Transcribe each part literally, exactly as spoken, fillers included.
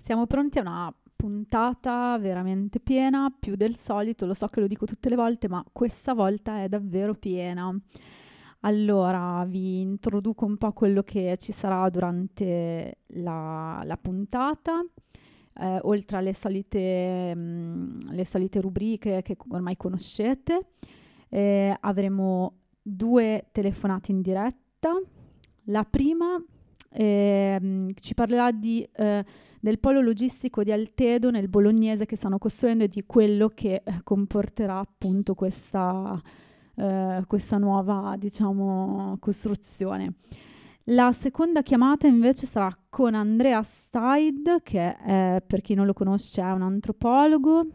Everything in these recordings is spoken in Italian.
Siamo pronti a una puntata veramente piena, più del solito, lo so che lo dico tutte le volte, ma questa volta è davvero piena. Allora, vi introduco un po' quello che ci sarà durante la, la puntata, eh, oltre alle solite, mh, le solite rubriche che ormai conoscete. Eh, avremo due telefonate in diretta. La prima eh, ci parlerà di, eh, del polo logistico di Altedo nel Bolognese che stanno costruendo e di quello che eh, comporterà appunto questa, eh, questa nuova, diciamo, costruzione. La seconda chiamata invece sarà con Andrea Steid, che è, per chi non lo conosce, è un antropologo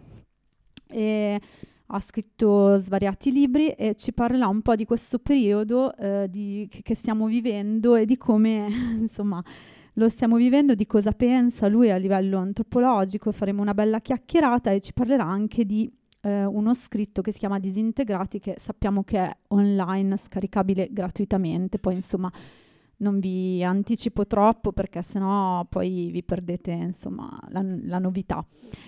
e ha scritto svariati libri e ci parlerà un po' di questo periodo eh, di, che, che stiamo vivendo e di come, insomma, lo stiamo vivendo, di cosa pensa lui a livello antropologico. Faremo una bella chiacchierata e ci parlerà anche di eh, uno scritto che si chiama Disintegrati, che sappiamo che è online, scaricabile gratuitamente. Poi, insomma, non vi anticipo troppo perché sennò poi vi perdete, insomma, la, la novità.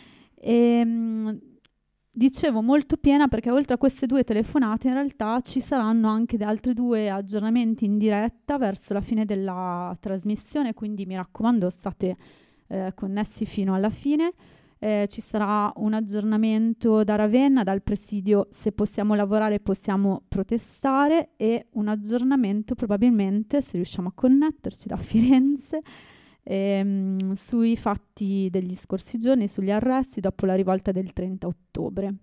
E, Dicevo molto piena perché oltre a queste due telefonate in realtà ci saranno anche altri due aggiornamenti in diretta verso la fine della trasmissione, quindi mi raccomando state eh, connessi fino alla fine. Eh, ci sarà un aggiornamento da Ravenna, dal presidio Se possiamo lavorare possiamo protestare, e un aggiornamento probabilmente, se riusciamo a connetterci, da Firenze, Ehm, sui fatti degli scorsi giorni, sugli arresti dopo la rivolta del trenta ottobre.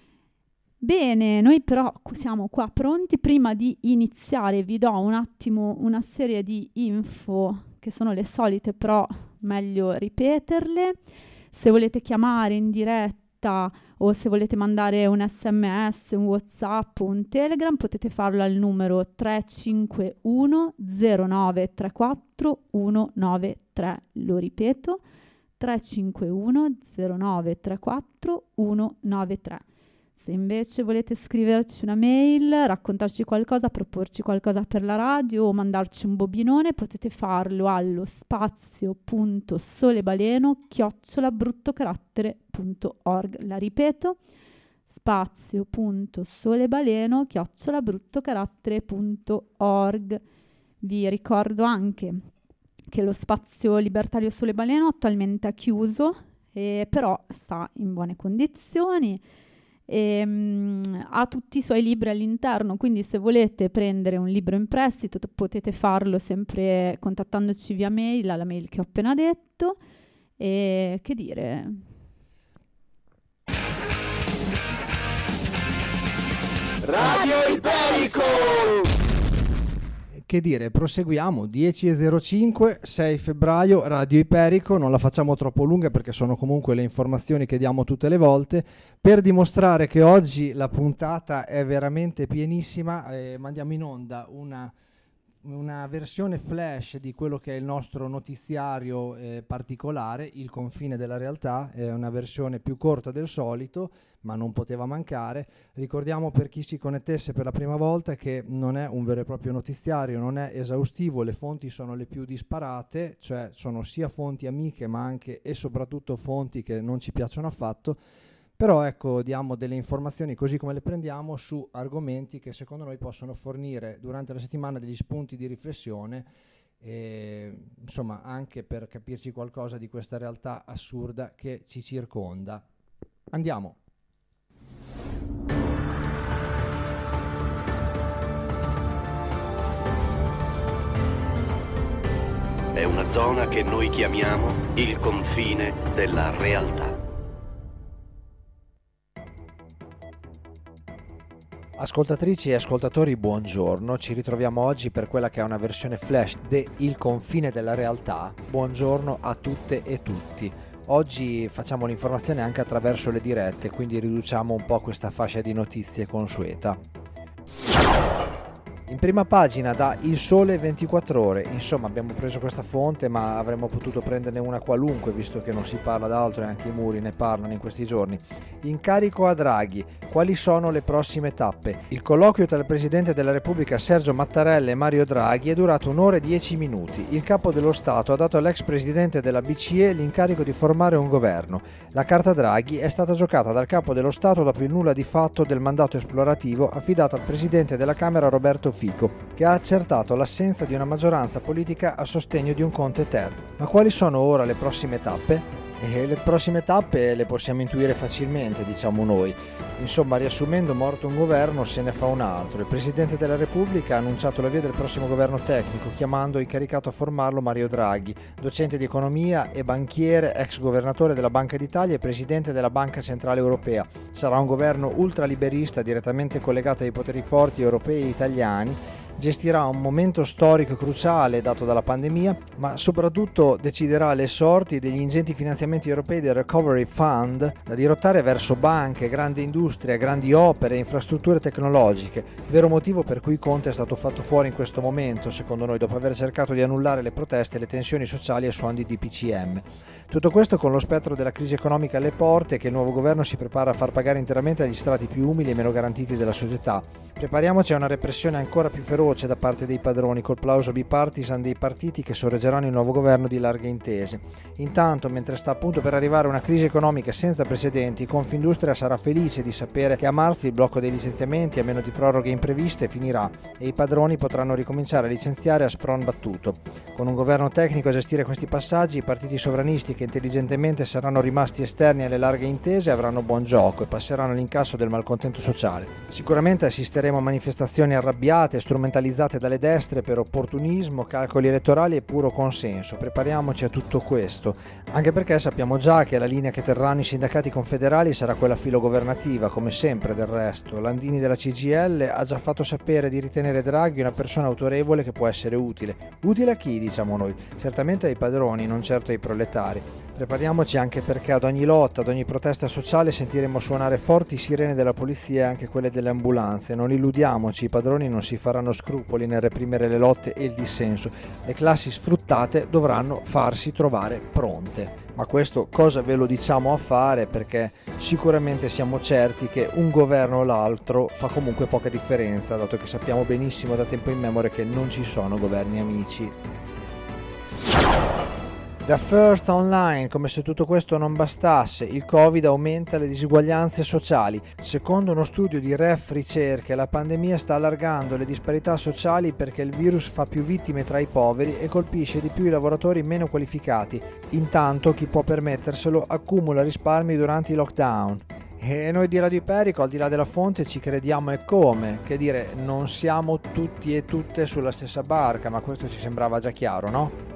Bene, noi però siamo qua pronti. Prima di iniziare vi do un attimo una serie di info che sono le solite, però meglio ripeterle. Se volete chiamare in diretta o se volete mandare un sms, un WhatsApp o un Telegram, potete farlo al numero tre cinque uno zero nove tre quattro uno nove tre. Lo ripeto, tre cinque uno zero nove tre quattro uno nove tre. Se invece volete scriverci una mail, raccontarci qualcosa, proporci qualcosa per la radio o mandarci un bobinone, potete farlo allo spazio.solebaleno chiocciola bruttocarattere punto org. La ripeto, spazio.solebaleno chiocciola bruttocarattere punto org. Vi ricordo anche che lo spazio libertario Sole Baleno attualmente è chiuso, eh, però sta in buone condizioni. E, um, ha tutti i suoi libri all'interno, quindi se volete prendere un libro in prestito t- potete farlo sempre contattandoci via mail alla mail che ho appena detto. E che dire, Radio Iperico! Che dire, proseguiamo. Dieci e zero cinque, sei febbraio, Radio Iperico. Non la facciamo troppo lunga perché sono comunque le informazioni che diamo tutte le volte. Per dimostrare che oggi la puntata è veramente pienissima, eh, mandiamo in onda una, una versione flash di quello che è il nostro notiziario eh, particolare, Il confine della realtà. È una versione più corta del solito, ma non poteva mancare. Ricordiamo, per chi si connettesse per la prima volta, che non è un vero e proprio notiziario, non è esaustivo, le fonti sono le più disparate, cioè sono sia fonti amiche ma anche e soprattutto fonti che non ci piacciono affatto, però ecco, diamo delle informazioni così come le prendiamo su argomenti che secondo noi possono fornire durante la settimana degli spunti di riflessione e insomma anche per capirci qualcosa di questa realtà assurda che ci circonda. Andiamo. È una zona che noi chiamiamo il confine della realtà. Ascoltatrici e ascoltatori, buongiorno. Ci ritroviamo oggi per quella che è una versione flash de Il confine della realtà. Buongiorno a tutte e tutti. Oggi facciamo l'informazione anche attraverso le dirette, quindi riduciamo un po' questa fascia di notizie consueta. In prima pagina da Il Sole ventiquattro Ore, insomma abbiamo preso questa fonte ma avremmo potuto prenderne una qualunque visto che non si parla d'altro e anche i muri ne parlano in questi giorni. Incarico a Draghi, quali sono le prossime tappe? Il colloquio tra il Presidente della Repubblica Sergio Mattarella e Mario Draghi è durato un'ora e dieci minuti. Il Capo dello Stato ha dato all'ex Presidente della B C E l'incarico di formare un governo. La carta Draghi è stata giocata dal Capo dello Stato dopo il nulla di fatto del mandato esplorativo affidato al Presidente della Camera Roberto Fico, che ha accertato l'assenza di una maggioranza politica a sostegno di un Conte Ter. Ma quali sono ora le prossime tappe? E le prossime tappe le possiamo intuire facilmente, diciamo noi. Insomma, riassumendo, morto un governo se ne fa un altro. Il Presidente della Repubblica ha annunciato l'avvio del prossimo governo tecnico, chiamando incaricato a formarlo Mario Draghi, docente di economia e banchiere, ex governatore della Banca d'Italia e Presidente della Banca Centrale Europea. Sarà un governo ultraliberista direttamente collegato ai poteri forti europei e italiani. Gestirà un momento storico cruciale dato dalla pandemia, ma soprattutto deciderà le sorti degli ingenti finanziamenti europei del Recovery Fund da dirottare verso banche, grande industria, grandi opere e infrastrutture tecnologiche, vero motivo per cui Conte è stato fatto fuori in questo momento, secondo noi, dopo aver cercato di annullare le proteste e le tensioni sociali a suon di D P C M. Tutto questo con lo spettro della crisi economica alle porte che il nuovo governo si prepara a far pagare interamente agli strati più umili e meno garantiti della società. Prepariamoci a una repressione ancora più feroce da parte dei padroni, col plauso bipartisan dei partiti che sorreggeranno il nuovo governo di larghe intese. Intanto, mentre sta appunto per arrivare una crisi economica senza precedenti, Confindustria sarà felice di sapere che a marzo il blocco dei licenziamenti, a meno di proroghe impreviste, finirà e i padroni potranno ricominciare a licenziare a spron battuto. Con un governo tecnico a gestire questi passaggi, i partiti sovranisti che intelligentemente saranno rimasti esterni alle larghe intese avranno buon gioco e passeranno all'incasso del malcontento sociale. Sicuramente assisteremo a manifestazioni arrabbiate, strumentalizzate dalle destre per opportunismo, calcoli elettorali e puro consenso. Prepariamoci a tutto questo, anche perché sappiamo già che la linea che terranno i sindacati confederali sarà quella filogovernativa, come sempre del resto. Landini della C G I L ha già fatto sapere di ritenere Draghi una persona autorevole che può essere utile. Utile a chi, diciamo noi? Certamente ai padroni, non certo ai proletari. Prepariamoci anche perché ad ogni lotta, ad ogni protesta sociale sentiremo suonare forti sirene della polizia e anche quelle delle ambulanze. Non illudiamoci, i padroni non si faranno scrupoli nel reprimere le lotte e il dissenso. Le classi sfruttate dovranno farsi trovare pronte. Ma questo cosa ve lo diciamo a fare? Perché sicuramente siamo certi che un governo o l'altro fa comunque poca differenza, dato che sappiamo benissimo da tempo immemore che non ci sono governi amici. Da First Online, come se tutto questo non bastasse, il Covid aumenta le disuguaglianze sociali. Secondo uno studio di Ref Ricerche, la pandemia sta allargando le disparità sociali perché il virus fa più vittime tra i poveri e colpisce di più i lavoratori meno qualificati. Intanto chi può permetterselo accumula risparmi durante i lockdown. E noi di Radio Iperico, al di là della fonte, ci crediamo e come. Che dire, non siamo tutti e tutte sulla stessa barca, ma questo ci sembrava già chiaro, no?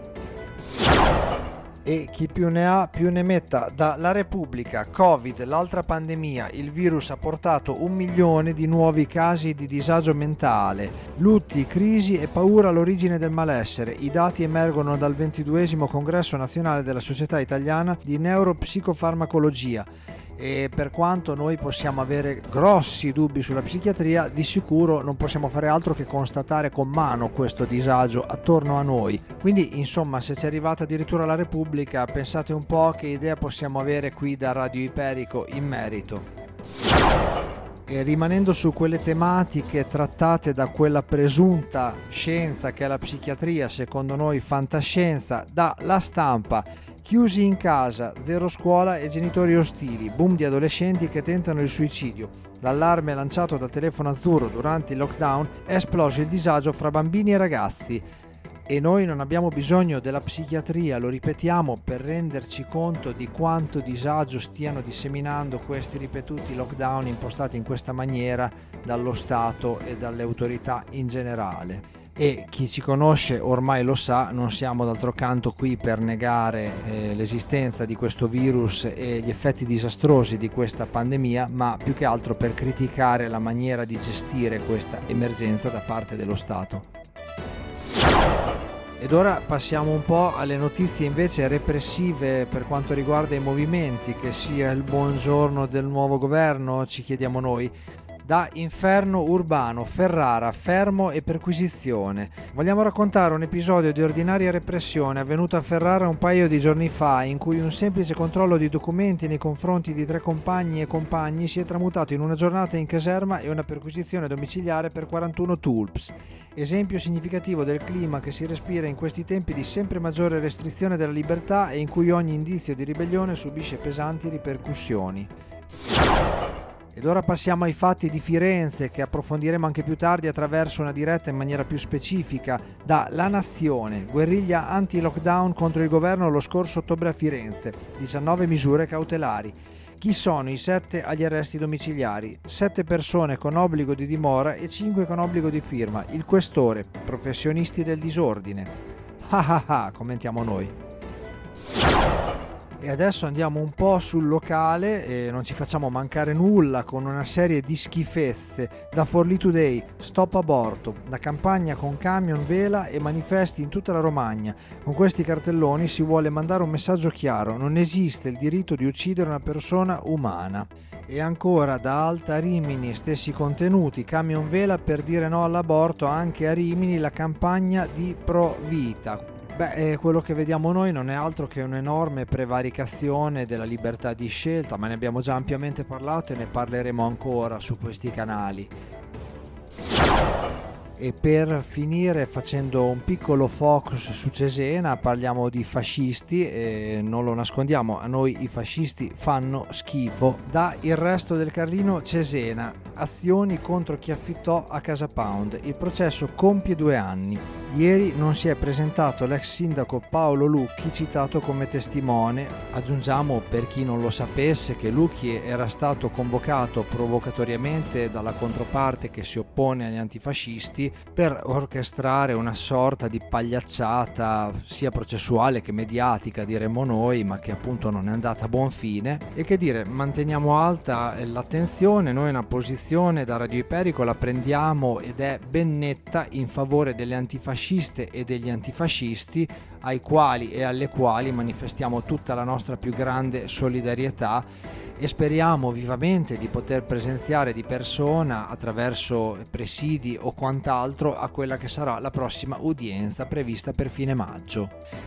E chi più ne ha più ne metta. Dalla Repubblica, Covid, l'altra pandemia, il virus ha portato un milione di nuovi casi di disagio mentale, lutti, crisi e paura all'origine del malessere. I dati emergono dal ventiduesimo Congresso Nazionale della Società Italiana di Neuropsicofarmacologia. E per quanto noi possiamo avere grossi dubbi sulla psichiatria, di sicuro non possiamo fare altro che constatare con mano questo disagio attorno a noi. Quindi, insomma, se ci è arrivata addirittura la Repubblica, pensate un po' che idea possiamo avere qui da Radio Iperico in merito. E rimanendo su quelle tematiche trattate da quella presunta scienza che è la psichiatria, secondo noi fantascienza, da La Stampa: chiusi in casa, zero scuola e genitori ostili, boom di adolescenti che tentano il suicidio. L'allarme lanciato dal telefono azzurro durante il lockdown è esploso il disagio fra bambini e ragazzi. E noi non abbiamo bisogno della psichiatria, lo ripetiamo, per renderci conto di quanto disagio stiano disseminando questi ripetuti lockdown impostati in questa maniera dallo Stato e dalle autorità in generale. E chi ci conosce ormai lo sa, non siamo d'altro canto qui per negare eh, l'esistenza di questo virus e gli effetti disastrosi di questa pandemia, ma più che altro per criticare la maniera di gestire questa emergenza da parte dello Stato. Ed ora passiamo un po' alle notizie invece repressive per quanto riguarda i movimenti, che sia il buongiorno del nuovo governo, ci chiediamo noi. Da Inferno Urbano, Ferrara, fermo e perquisizione. Vogliamo raccontare un episodio di ordinaria repressione avvenuto a Ferrara un paio di giorni fa, in cui un semplice controllo di documenti nei confronti di tre compagni e compagni si è tramutato in una giornata in caserma e una perquisizione domiciliare per quarantuno tulps. Esempio significativo del clima che si respira in questi tempi di sempre maggiore restrizione della libertà e in cui ogni indizio di ribellione subisce pesanti ripercussioni. Ed ora passiamo ai fatti di Firenze, che approfondiremo anche più tardi attraverso una diretta in maniera più specifica. Da La Nazione, guerriglia anti-lockdown contro il governo lo scorso ottobre a Firenze, diciannove misure cautelari. Chi sono i sette agli arresti domiciliari? Sette persone con obbligo di dimora e cinque con obbligo di firma. Il questore, professionisti del disordine. Ah ah ah, commentiamo noi. E adesso andiamo un po' sul locale e non ci facciamo mancare nulla con una serie di schifezze. Da Forlì Today, stop aborto, da campagna con camion, vela e manifesti in tutta la Romagna. Con questi cartelloni si vuole mandare un messaggio chiaro: non esiste il diritto di uccidere una persona umana. E ancora da Alta Rimini, stessi contenuti, camion vela per dire no all'aborto, anche a Rimini la campagna di Pro Vita. Beh, quello che vediamo noi non è altro che un'enorme prevaricazione della libertà di scelta, ma ne abbiamo già ampiamente parlato e ne parleremo ancora su questi canali. E per finire, facendo un piccolo focus su Cesena, parliamo di fascisti e non lo nascondiamo, a noi i fascisti fanno schifo. Da Il Resto del Carlino, Cesena, azioni contro chi affittò a Casa Pound. Il processo compie due anni. Ieri non si è presentato l'ex sindaco Paolo Lucchi, citato come testimone. Aggiungiamo, per chi non lo sapesse, che Lucchi era stato convocato provocatoriamente dalla controparte che si oppone agli antifascisti per orchestrare una sorta di pagliacciata sia processuale che mediatica, diremmo noi, ma che appunto non è andata a buon fine. E che dire, manteniamo alta l'attenzione, noi una posizione da Radio Iperico la prendiamo ed è ben netta in favore delle antifasciste e degli antifascisti, ai quali e alle quali manifestiamo tutta la nostra più grande solidarietà e speriamo vivamente di poter presenziare di persona attraverso presidi o quant'altro a quella che sarà la prossima udienza prevista per fine maggio.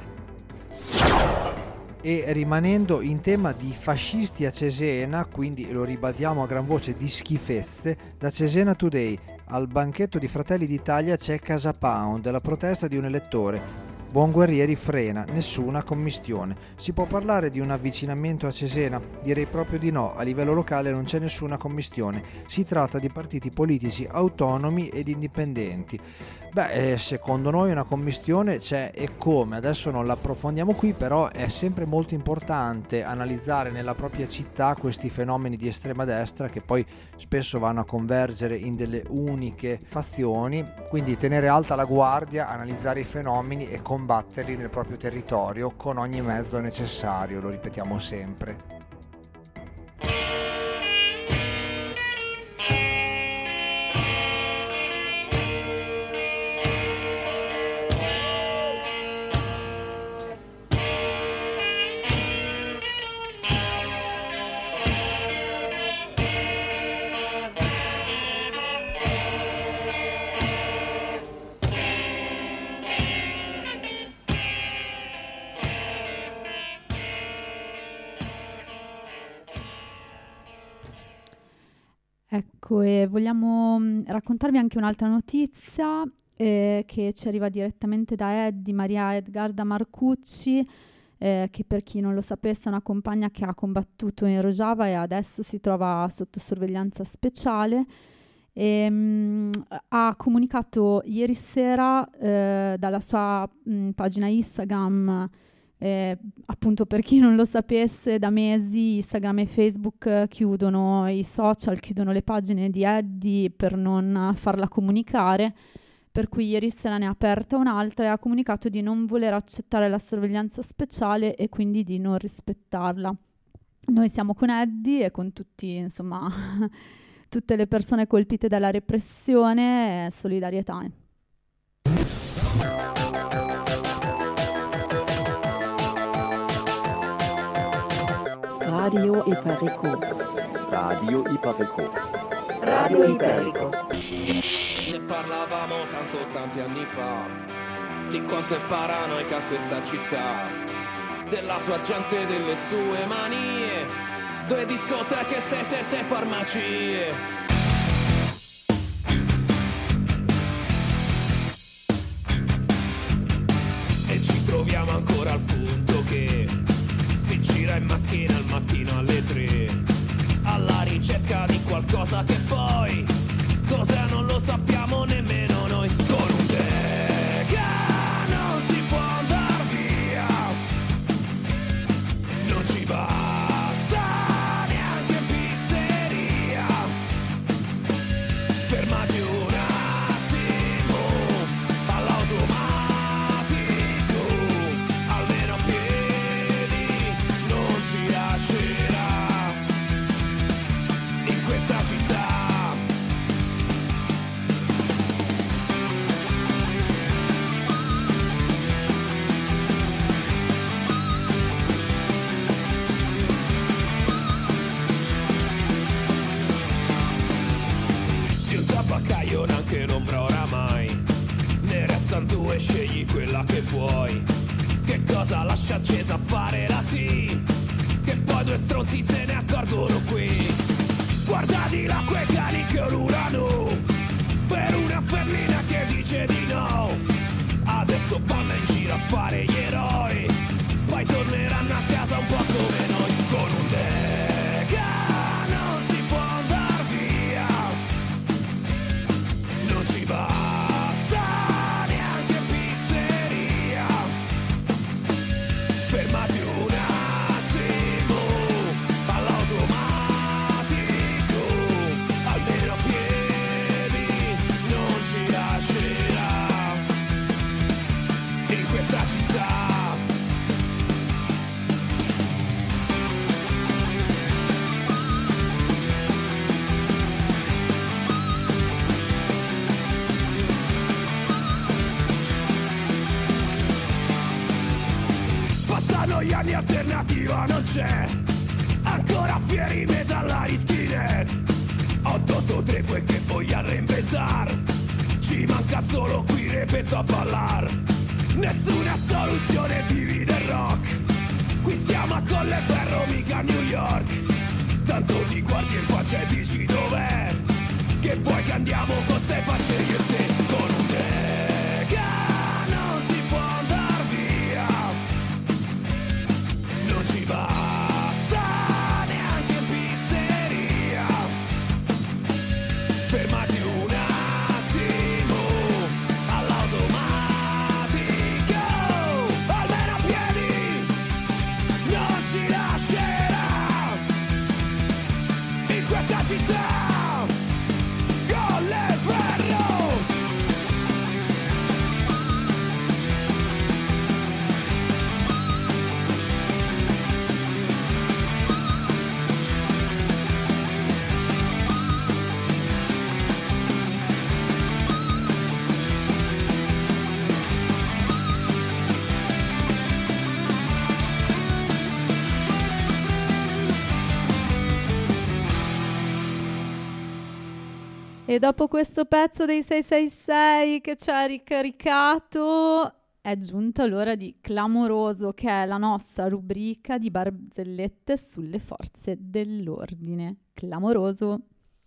E rimanendo in tema di fascisti a Cesena, quindi lo ribadiamo a gran voce, di schifezze, da Cesena Today: al banchetto di Fratelli d'Italia c'è Casa Pound, la protesta di un elettore. Buonguerrieri frena, nessuna commistione. Si può parlare di un avvicinamento a Cesena? Direi proprio di no, a livello locale non c'è nessuna commistione. Si tratta di partiti politici autonomi ed indipendenti. Beh, secondo noi una commistione c'è e come, adesso non l'approfondiamo qui, però è sempre molto importante analizzare nella propria città questi fenomeni di estrema destra che poi spesso vanno a convergere in delle uniche fazioni, quindi tenere alta la guardia, analizzare i fenomeni e combatterli nel proprio territorio con ogni mezzo necessario, lo ripetiamo sempre. Ecco, e vogliamo mh, raccontarvi anche un'altra notizia eh, che ci arriva direttamente da Eddie Maria Edgarda Marcucci, eh, che per chi non lo sapesse è una compagna che ha combattuto in Rojava e adesso si trova sotto sorveglianza speciale. E, mh, ha comunicato ieri sera eh, dalla sua mh, pagina Instagram. Eh, appunto, per chi non lo sapesse, da mesi Instagram e Facebook eh, chiudono i social, chiudono le pagine di Eddie per non farla comunicare, per cui ieri sera ne ha aperta un'altra e ha comunicato di non voler accettare la sorveglianza speciale e quindi di non rispettarla. Noi siamo con Eddie e con tutti, insomma, tutte le persone colpite dalla repressione, eh, solidarietà. Radio Iperico. Radio Iperico. Radio Iperico. Ne parlavamo tanto tanti anni fa, di quanto è paranoica questa città, della sua gente e delle sue manie, due discoteche, sei, sei, sei farmacie. E ci troviamo ancora al punto che si gira in macchina al mattino alle tre, alla ricerca di qualcosa che poi cos'è non lo sappiamo nemmeno noi. Con un Deca non si può andar via, non ci basta neanche in pizzeria. Fermati un attimo all'automatico, almeno a piedi non ci lascerà in questa città. Tabaccaio neanche l'ombra oramai, ne restano due, scegli quella che vuoi. Che cosa lascia accesa a fare la T, che poi due stronzi se ne accorgono qui. Guarda di là quei cani che ululano per una femmina che dice di no. Adesso vanno in giro a fare gli eroi, poi torneranno a casa un po' come noi. Con un Deca non si può andar via, non ci basta neanche in pizzeria. Fermati un attimo all'automatico, almeno a piedi non ci lascerà in questa città. Passano gli anni, alternativa non c'è, ancora fieri metallari skinhead. otto otto tre quel che vogliamo reinventar, ci manca solo qui ripeto a ballar. Nessuna soluzione divide il rock, qui siamo a Colleferro mica a New York. Tanto ti guardi in faccia e dici dov'è, che vuoi che andiamo con ste facce io e te. Con un Deca non si può andar via, non ci basta neanche in pizzeria. Fermati un attimo all'automatico, almeno a piedi non ci lascerà in questa città. Colleferro. E dopo questo pezzo dei sei sei sei che ci ha ricaricato, è giunta l'ora di Clamoroso, che è la nostra rubrica di barzellette sulle forze dell'ordine. Clamoroso.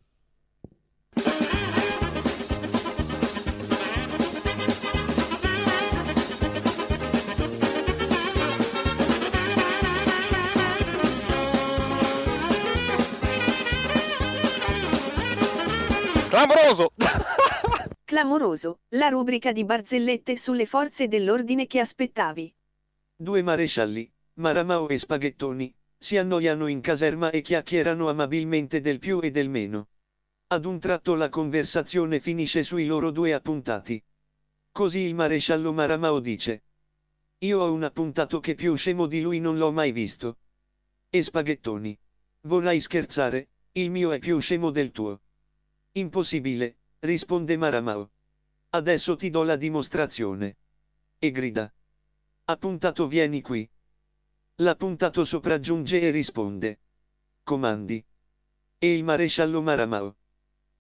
Clamoroso! Clamoroso, la rubrica di barzellette sulle forze dell'ordine che aspettavi. Due marescialli, Maramao e Spaghettoni, si annoiano in caserma e chiacchierano amabilmente del più e del meno. Ad un tratto la conversazione finisce sui loro due appuntati. Così il maresciallo Maramao dice: io ho un appuntato che più scemo di lui non l'ho mai visto. E Spaghettoni: vorrai scherzare, il mio è più scemo del tuo. Impossibile, risponde Maramao. Adesso ti do la dimostrazione. E grida: appuntato, vieni qui. L'appuntato sopraggiunge e risponde: comandi. E il maresciallo Maramao: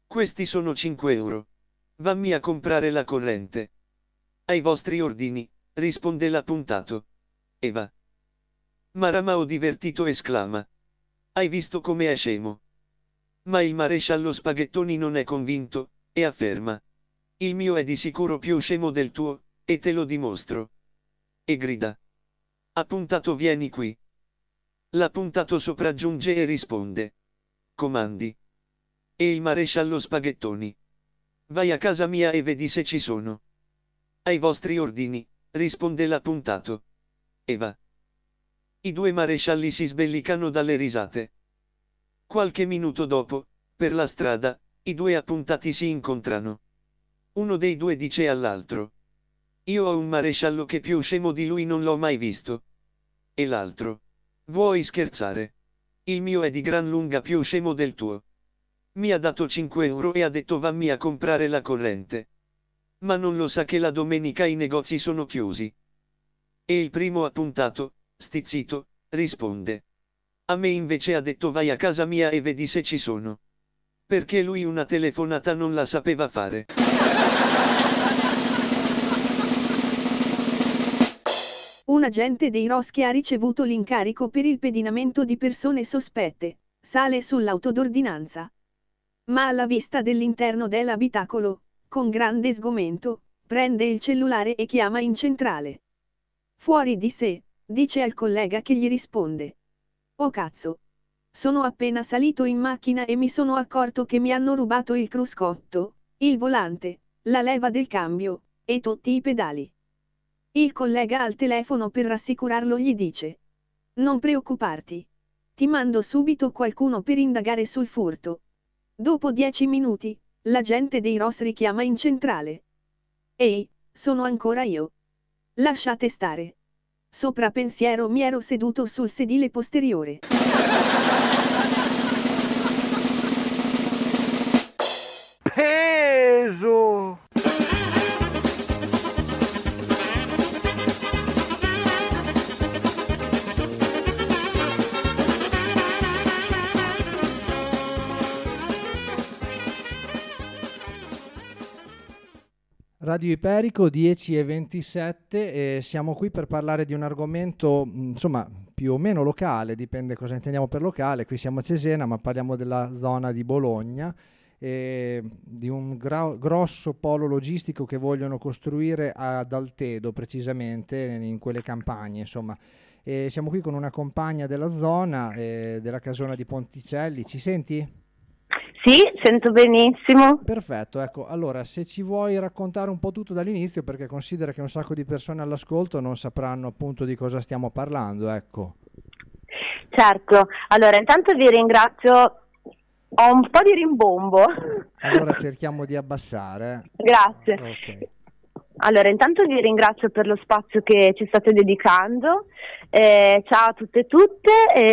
Questi sono cinque euro. Vammi a comprare la corrente. Ai vostri ordini, risponde l'appuntato. E va. Maramao divertito esclama. Hai visto come è scemo? Ma il maresciallo Spaghettoni non è convinto, e afferma. Il mio è di sicuro più scemo del tuo, e te lo dimostro. E grida. Appuntato, vieni qui. L'appuntato sopraggiunge e risponde. Comandi. E il maresciallo Spaghettoni. Vai a casa mia e vedi se ci sono. Ai vostri ordini, risponde l'appuntato. E va. I due marescialli si sbellicano dalle risate. Qualche minuto dopo, per la strada, i due appuntati si incontrano. Uno dei due dice all'altro. Io ho un maresciallo che più scemo di lui non l'ho mai visto. E l'altro. Vuoi scherzare? Il mio è di gran lunga più scemo del tuo. Mi ha dato cinque euro e ha detto vammi a comprare la corrente. Ma non lo sa che la domenica i negozi sono chiusi. E il primo appuntato, stizzito, risponde. A me invece ha detto vai a casa mia e vedi se ci sono. Perché lui una telefonata non la sapeva fare. Un agente dei R O S che ha ricevuto l'incarico per il pedinamento di persone sospette, sale sull'auto d'ordinanza. Ma alla vista dell'interno dell'abitacolo, con grande sgomento, prende il cellulare e chiama in centrale. Fuori di sé, dice al collega che gli risponde. Oh cazzo! Sono appena salito in macchina e mi sono accorto che mi hanno rubato il cruscotto, il volante, la leva del cambio, e tutti i pedali. Il collega al telefono per rassicurarlo gli dice. Non preoccuparti. Ti mando subito qualcuno per indagare sul furto. Dopo dieci minuti, l'agente dei R O S richiama in centrale. Ehi, sono ancora io. Lasciate stare. Sopra pensiero mi ero seduto sul sedile posteriore. Peso! Radio Iperico dieci e ventisette e siamo qui per parlare di un argomento insomma più o meno locale, dipende cosa intendiamo per locale. Qui siamo a Cesena ma parliamo della zona di Bologna e di un gra- grosso polo logistico che vogliono costruire ad Altedo, precisamente in quelle campagne insomma. E siamo qui con una compagna della zona, eh, della casona di Ponticelli. Ci senti? Sì, sento benissimo. Perfetto, ecco, allora se ci vuoi raccontare un po' tutto dall'inizio, perché considera che un sacco di persone all'ascolto non sapranno appunto di cosa stiamo parlando, ecco. Certo, allora intanto vi ringrazio, ho un po' di rimbombo. Allora cerchiamo di abbassare. Grazie. Ok. Allora, intanto vi ringrazio per lo spazio che ci state dedicando. Eh, ciao a tutte e tutte,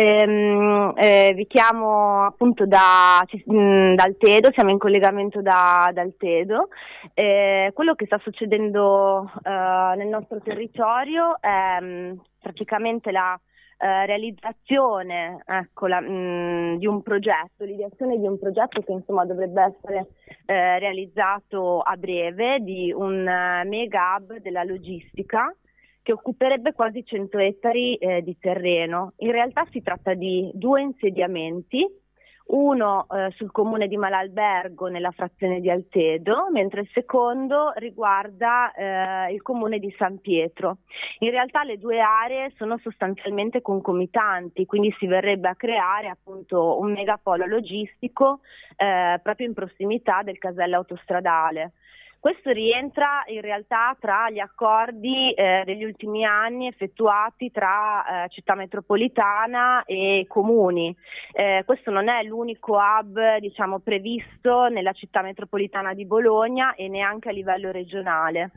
eh, eh, vi chiamo appunto da, mh, da Altedo, siamo in collegamento da, da Altedo. Eh, quello che sta succedendo eh, nel nostro territorio è mh, praticamente la Uh, realizzazione ecco, la, mh, di un progetto, l'ideazione di un progetto che insomma dovrebbe essere uh, realizzato a breve, di un uh, mega hub della logistica che occuperebbe quasi cento ettari uh, di terreno. In realtà si tratta di due insediamenti, uno uh, sul comune di Malalbergo nella frazione di Altedo, mentre il secondo riguarda uh, il comune di San Pietro. In realtà le due aree sono sostanzialmente concomitanti, quindi si verrebbe a creare appunto un megapolo logistico uh, proprio in prossimità del casello autostradale. Questo rientra in realtà tra gli accordi eh, degli ultimi anni effettuati tra eh, città metropolitana e comuni. Eh, questo non è l'unico hub, diciamo, previsto nella città metropolitana di Bologna e neanche a livello regionale.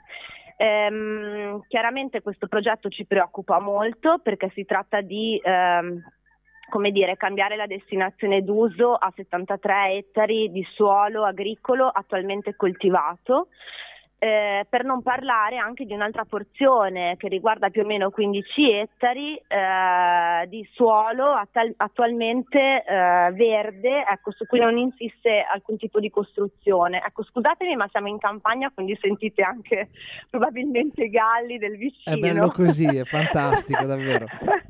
Ehm, chiaramente questo progetto ci preoccupa molto perché si tratta di ehm, come dire, cambiare la destinazione d'uso a settantatré ettari di suolo agricolo attualmente coltivato. Eh, per non parlare anche di un'altra porzione che riguarda più o meno quindici ettari eh, di suolo attal- attualmente eh, verde, ecco, su cui non insiste alcun tipo di costruzione. Ecco, scusatemi, ma siamo in campagna, quindi sentite anche probabilmente i galli del vicino. È bello così, è fantastico, davvero.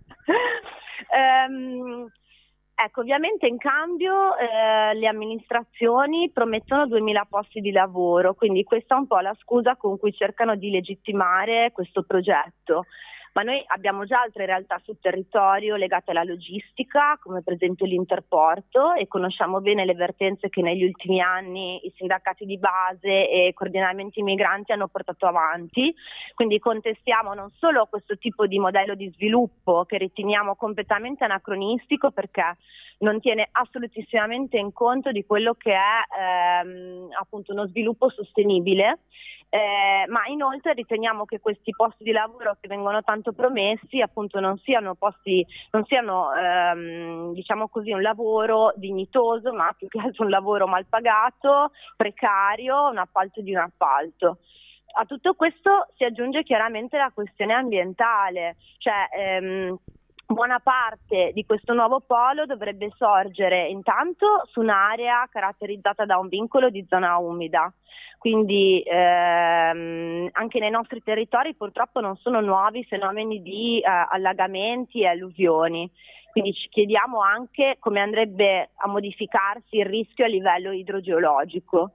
um, Ecco, ovviamente in cambio eh, le amministrazioni promettono duemila posti di lavoro, quindi questa è un po' la scusa con cui cercano di legittimare questo progetto. Ma noi abbiamo già altre realtà sul territorio legate alla logistica, come per esempio l'Interporto, e conosciamo bene le vertenze che negli ultimi anni i sindacati di base e i coordinamenti migranti hanno portato avanti. Quindi contestiamo non solo questo tipo di modello di sviluppo che riteniamo completamente anacronistico, perché non tiene assolutissimamente in conto di quello che è ehm, appunto uno sviluppo sostenibile. Eh, ma inoltre riteniamo che questi posti di lavoro che vengono tanto promessi appunto non siano posti, non siano ehm, diciamo così un lavoro dignitoso, ma più che altro un lavoro mal pagato, precario, un appalto di un appalto. A tutto questo si aggiunge chiaramente la questione ambientale, cioè ehm, buona parte di questo nuovo polo dovrebbe sorgere intanto su un'area caratterizzata da un vincolo di zona umida. Quindi ehm, anche nei nostri territori purtroppo non sono nuovi fenomeni di eh, allagamenti e alluvioni, quindi ci chiediamo anche come andrebbe a modificarsi il rischio a livello idrogeologico.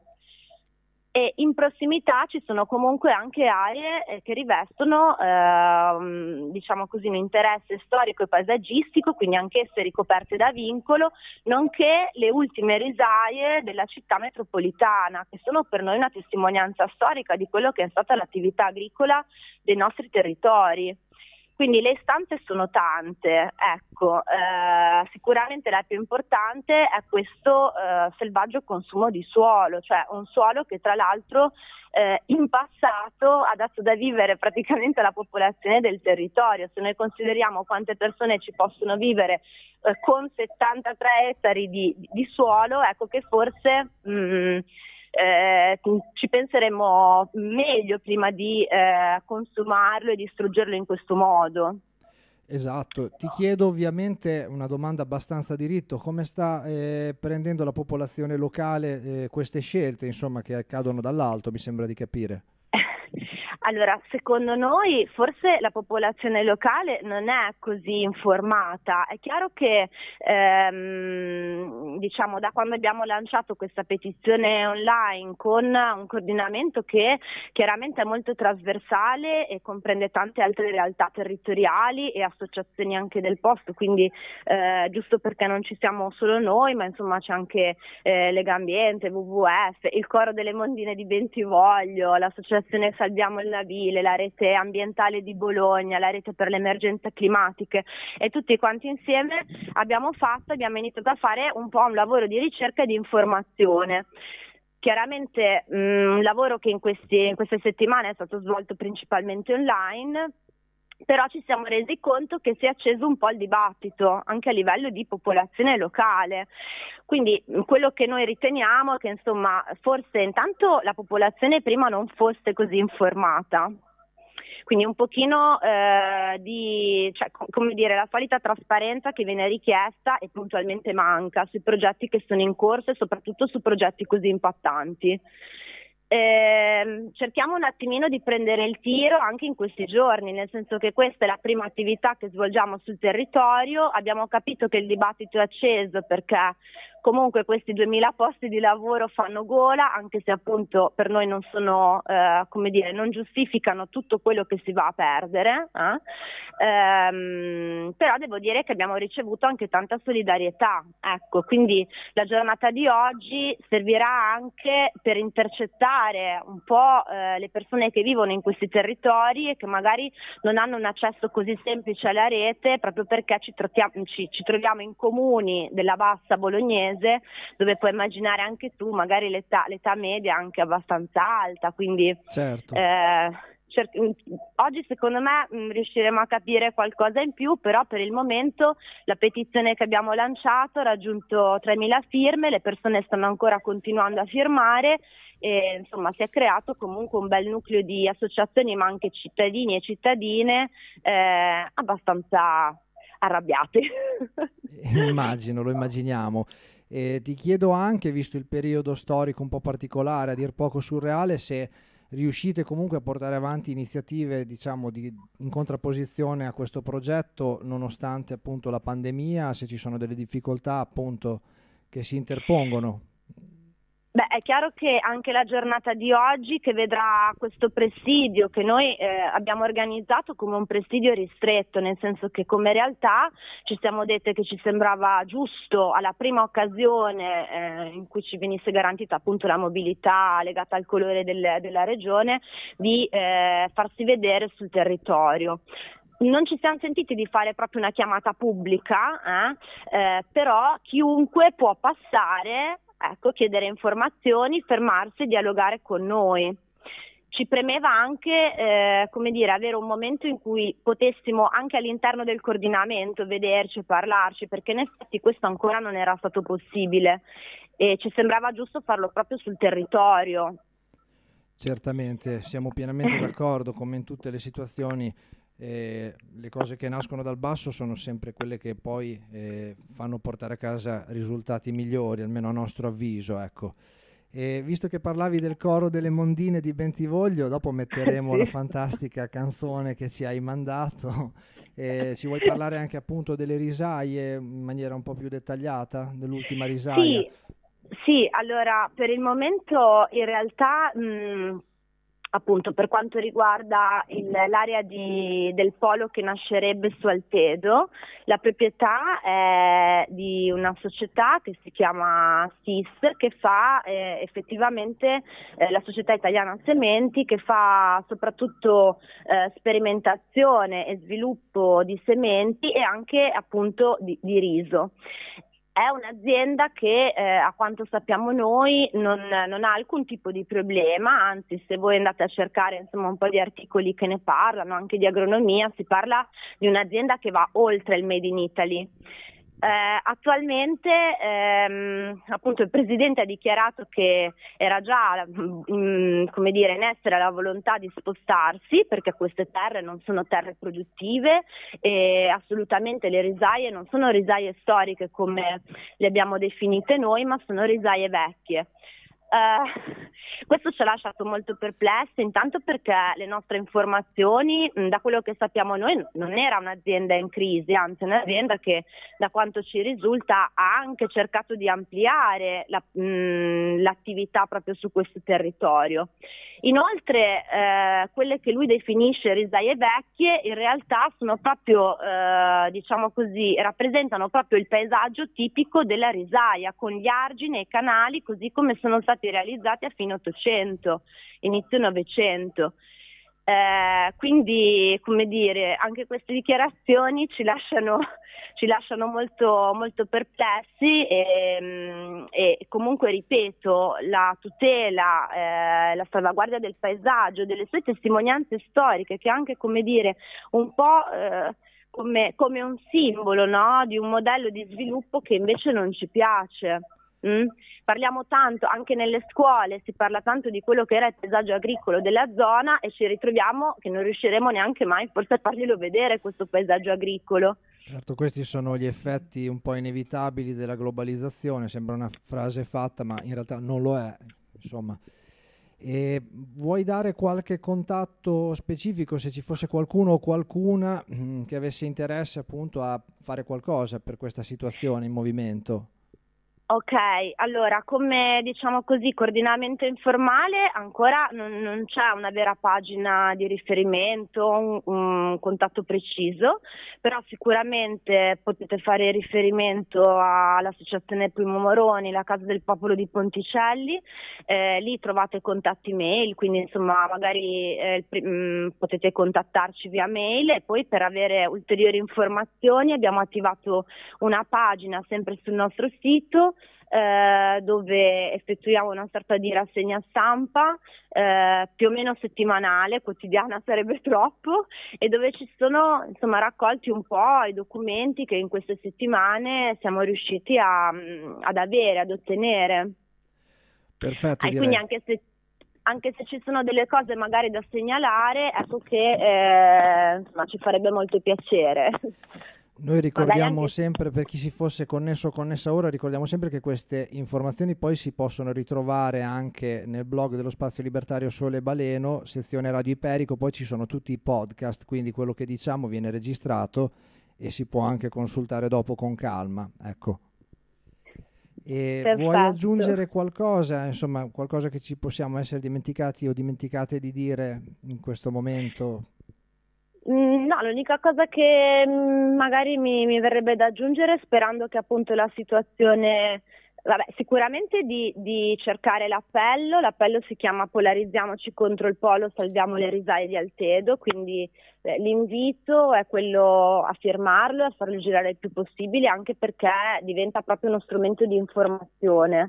E in prossimità ci sono comunque anche aree eh, che rivestono ehm, diciamo così un interesse storico e paesaggistico, quindi anch'esse ricoperte da vincolo, nonché le ultime risaie della città metropolitana, che sono per noi una testimonianza storica di quello che è stata l'attività agricola dei nostri territori. Quindi le istanze sono tante, ecco, eh, sicuramente la più importante è questo eh, selvaggio consumo di suolo, cioè un suolo che tra l'altro eh, in passato ha dato da vivere praticamente alla popolazione del territorio. Se noi consideriamo quante persone ci possono vivere eh, con settantatré ettari di, di suolo, ecco che forse... Mm, Eh, ci penseremo meglio prima di eh, consumarlo e distruggerlo in questo modo. Esatto, ti chiedo ovviamente una domanda abbastanza a diritto: come sta eh, prendendo la popolazione locale eh, queste scelte, insomma, che accadono dall'alto, mi sembra di capire? Allora, secondo noi forse la popolazione locale non è così informata. È chiaro che ehm, diciamo da quando abbiamo lanciato questa petizione online con un coordinamento che chiaramente è molto trasversale e comprende tante altre realtà territoriali e associazioni anche del posto, quindi eh, giusto perché non ci siamo solo noi, ma insomma c'è anche eh, Legambiente, W W F, il Coro delle Mondine di Bentivoglio, l'associazione Salviamo il Nabile, la rete ambientale di Bologna, la rete per le emergenze climatiche, e tutti quanti insieme abbiamo fatto, abbiamo iniziato a fare un po' un lavoro di ricerca e di informazione. Chiaramente mh, un lavoro che in, questi, in queste settimane è stato svolto principalmente online, però ci siamo resi conto che si è acceso un po' il dibattito anche a livello di popolazione locale. Quindi quello che noi riteniamo è che insomma forse intanto la popolazione prima non fosse così informata. Quindi un pochino eh, di, cioè, come dire, la solita trasparenza che viene richiesta e puntualmente manca sui progetti che sono in corso e soprattutto su progetti così impattanti. Eh, cerchiamo un attimino di prendere il tiro anche in questi giorni, nel senso che questa è la prima attività che svolgiamo sul territorio. Abbiamo capito che il dibattito è acceso perché comunque questi duemila posti di lavoro fanno gola, anche se appunto per noi non sono, eh, come dire, non giustificano tutto quello che si va a perdere, eh? Ehm, però devo dire che abbiamo ricevuto anche tanta solidarietà, ecco, quindi la giornata di oggi servirà anche per intercettare un po' eh, le persone che vivono in questi territori e che magari non hanno un accesso così semplice alla rete, proprio perché ci troviamo, ci, ci troviamo in comuni della bassa bolognese, dove puoi immaginare anche tu magari l'età, l'età media anche abbastanza alta, quindi certo. eh, cer- oggi secondo me mh, riusciremo a capire qualcosa in più, però per il momento la petizione che abbiamo lanciato ha raggiunto tremila firme, le persone stanno ancora continuando a firmare e insomma si è creato comunque un bel nucleo di associazioni ma anche cittadini e cittadine eh, abbastanza arrabbiate. Immagino, lo immaginiamo. E ti chiedo anche, visto il periodo storico un po' particolare, a dir poco surreale, se riuscite comunque a portare avanti iniziative, diciamo, di, in contrapposizione a questo progetto, nonostante appunto la pandemia, se ci sono delle difficoltà appunto che si interpongono. Beh, è chiaro che anche la giornata di oggi, che vedrà questo presidio che noi eh, abbiamo organizzato come un presidio ristretto, nel senso che come realtà ci siamo dette che ci sembrava giusto alla prima occasione eh, in cui ci venisse garantita appunto la mobilità legata al colore del, della regione di eh, farsi vedere sul territorio. Non ci siamo sentiti di fare proprio una chiamata pubblica, eh, eh, però chiunque può passare, ecco, chiedere informazioni, fermarsi e dialogare con noi. Ci premeva anche, eh, come dire, avere un momento in cui potessimo anche all'interno del coordinamento vederci e parlarci, perché in effetti questo ancora non era stato possibile e ci sembrava giusto farlo proprio sul territorio. Certamente, siamo pienamente d'accordo, come in tutte le situazioni. Eh, le cose che nascono dal basso sono sempre quelle che poi eh, fanno portare a casa risultati migliori, almeno a nostro avviso, ecco. E visto che parlavi del coro delle Mondine di Bentivoglio, dopo metteremo sì. la fantastica canzone che ci hai mandato. Eh, ci vuoi parlare anche appunto delle risaie in maniera un po' più dettagliata, dell'ultima risaia? Sì, sì, allora per il momento in realtà mh, appunto per quanto riguarda il, l'area di, del polo che nascerebbe su Altedo, la proprietà è di una società che si chiama S I S, che fa eh, effettivamente eh, la società italiana sementi, che fa soprattutto eh, sperimentazione e sviluppo di sementi e anche appunto di, di riso. È un'azienda che eh, a quanto sappiamo noi non, non ha alcun tipo di problema, anzi se voi andate a cercare insomma un po' di articoli che ne parlano, anche di agronomia, si parla di un'azienda che va oltre il Made in Italy. Eh, attualmente ehm, appunto il presidente ha dichiarato che era già mh, come dire in essere la volontà di spostarsi, perché queste terre non sono terre produttive e assolutamente le risaie non sono risaie storiche come le abbiamo definite noi, ma sono risaie vecchie. Uh, questo ci ha lasciato molto perplessi, intanto perché le nostre informazioni, mh, da quello che sappiamo noi, non era un'azienda in crisi, anzi è un'azienda che da quanto ci risulta ha anche cercato di ampliare la, mh, l'attività proprio su questo territorio. Inoltre eh, quelle che lui definisce risaie vecchie in realtà sono proprio, eh, diciamo così, rappresentano proprio il paesaggio tipico della risaia, con gli argini e i canali così come sono stati realizzati a fine Ottocento, inizio Novecento. Eh, quindi, come dire, anche queste dichiarazioni ci lasciano, ci lasciano molto, molto perplessi e, e comunque, ripeto, la tutela, eh, la salvaguardia del paesaggio, delle sue testimonianze storiche, che anche, come dire, un po' eh, come, come un simbolo, no? Di un modello di sviluppo che invece non ci piace. Mm? Parliamo tanto, anche nelle scuole si parla tanto di quello che era il paesaggio agricolo della zona e ci ritroviamo che non riusciremo neanche mai forse a farglielo vedere questo paesaggio agricolo. Certo, questi sono gli effetti un po' inevitabili della globalizzazione, sembra una frase fatta ma in realtà non lo è, insomma. E vuoi dare qualche contatto specifico, se ci fosse qualcuno o qualcuna mh, che avesse interesse appunto a fare qualcosa per questa situazione in movimento? Ok, allora come diciamo così coordinamento informale ancora non, non c'è una vera pagina di riferimento, un, un contatto preciso, però sicuramente potete fare riferimento all'associazione Primo Moroni, la Casa del Popolo di Ponticelli, eh, lì trovate contatti mail, quindi insomma magari eh, mh, potete contattarci via mail e poi per avere ulteriori informazioni abbiamo attivato una pagina sempre sul nostro sito eh, dove effettuiamo una sorta di rassegna stampa eh, più o meno settimanale, quotidiana sarebbe troppo, e dove ci sono insomma raccolti un po' i documenti che in queste settimane siamo riusciti a, ad avere, ad ottenere. Perfetto, e direi. quindi anche se anche se ci sono delle cose magari da segnalare, ecco che eh, insomma, ci farebbe molto piacere. Noi ricordiamo anche... sempre, per chi si fosse connesso o connessa ora, ricordiamo sempre che queste informazioni poi si possono ritrovare anche nel blog dello Spazio Libertario Sole Baleno, sezione Radio Iperico, poi ci sono tutti i podcast, quindi quello che diciamo viene registrato e si può anche consultare dopo con calma, ecco. E Perfetto. Vuoi aggiungere qualcosa, insomma, qualcosa che ci possiamo essere dimenticati o dimenticate di dire in questo momento? Mm, no, l'unica cosa che mm, magari mi, mi verrebbe da aggiungere, sperando che appunto la situazione, vabbè, sicuramente di, di cercare l'appello, l'appello si chiama Polarizziamoci contro il polo, salviamo le risaie di Altedo, quindi eh, l'invito è quello a firmarlo e a farlo girare il più possibile, anche perché diventa proprio uno strumento di informazione.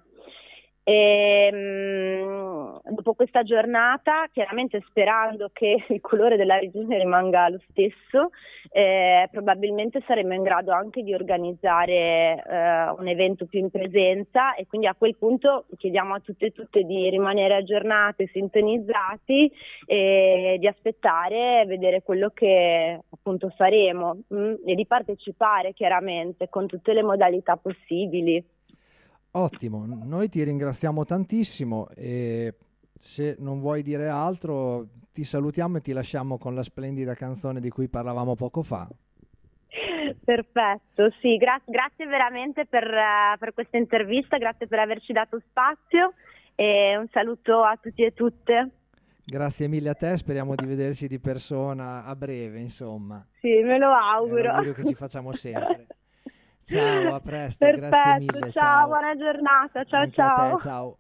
E, mh, dopo questa giornata, chiaramente sperando che il colore della regione rimanga lo stesso, eh, probabilmente saremo in grado anche di organizzare eh, un evento più in presenza, e quindi a quel punto chiediamo a tutte e tutte di rimanere aggiornati, sintonizzati e di aspettare e vedere quello che appunto faremo mh, e di partecipare chiaramente con tutte le modalità possibili. Ottimo, noi ti ringraziamo tantissimo e se non vuoi dire altro ti salutiamo e ti lasciamo con la splendida canzone di cui parlavamo poco fa. Perfetto, sì, gra- grazie veramente per, uh, per questa intervista, grazie per averci dato spazio e un saluto a tutti e tutte. Grazie mille a te, speriamo di vederci di persona a breve, insomma. Sì, me lo auguro. È un augurio che ci facciamo sempre. Ciao, a presto, perfetto, grazie mille. Ciao, ciao, buona giornata, ciao Anche ciao. a te, ciao.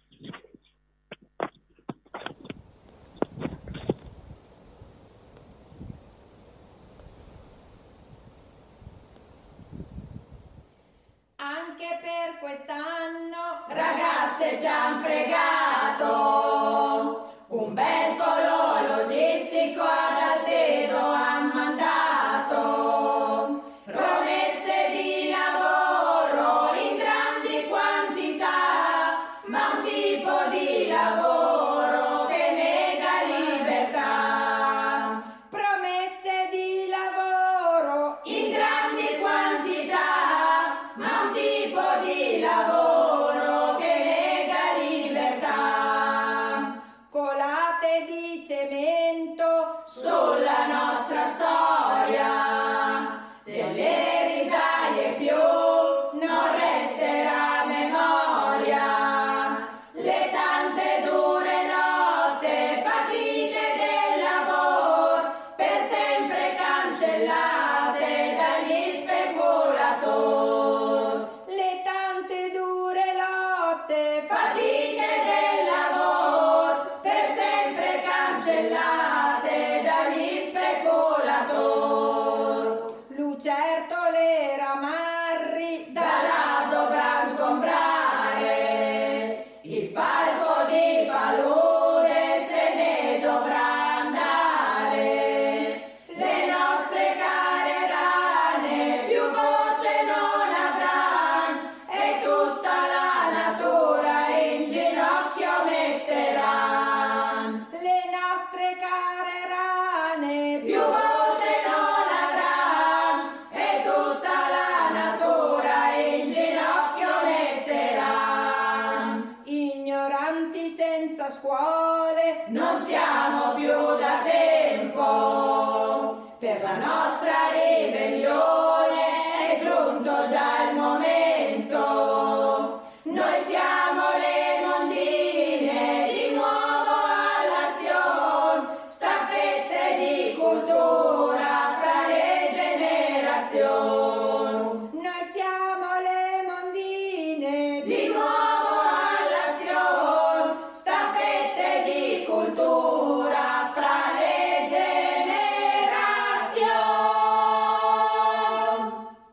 Anche per quest'anno, ragazze ci han fregato un bel polo logistico ad Altedo han mandato, promesse di lavoro in grandi quantità, ma un tipo di lavoro che nega libertà. Promesse di lavoro in grandi quantità, ma un tipo di lavoro che nega libertà. Colate di cemento sulla nostra storia, delle risaie più non resterà memoria. Le tante dure lotte, fatiche del lavoro, per sempre cancellate dagli speculatori. Le tante dure lotte, fatiche del lavoro, per sempre cancellate dagli speculatori. Lucertole ramarri da là dovranno sgombrare, il falco di palude se ne dovrà andare. Le nostre care rane più voce non avranno e tutta la natura in ginocchio metteranno. Le nostre care rane più voce non avranno e tutta la natura in ginocchio metteranno. Ignoranti senza scuole non siamo più da tempo, per la nostra